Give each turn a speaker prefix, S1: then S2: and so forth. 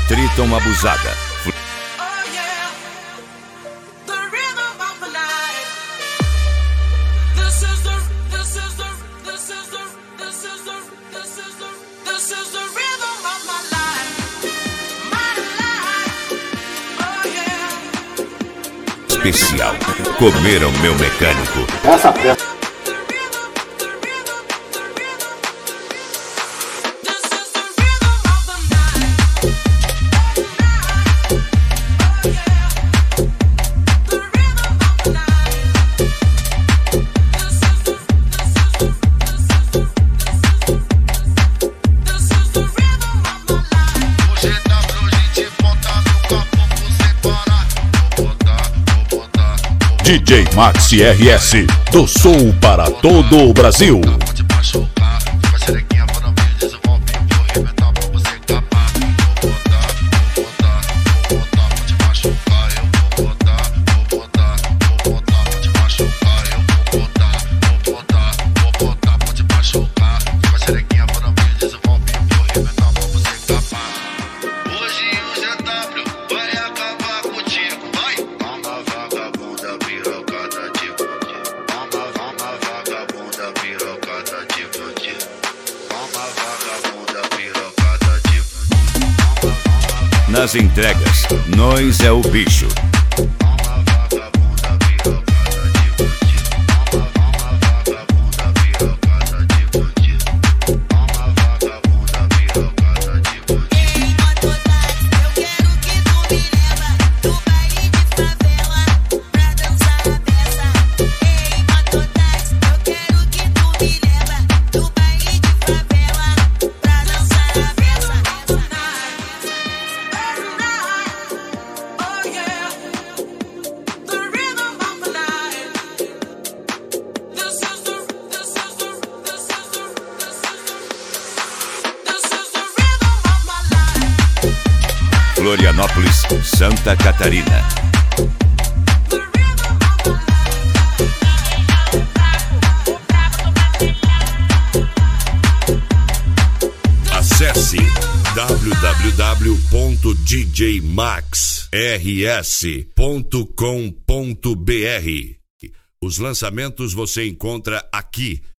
S1: Triton Abusada. Especial. Comeram meu mecânico.
S2: Essa peça.
S3: DJ Max RS, do Sul para todo o Brasil.
S1: Nas entregas, nós é o bicho. Florianópolis, Santa Catarina. Acesse www.djmaxrs.com.br. Os lançamentos você encontra aqui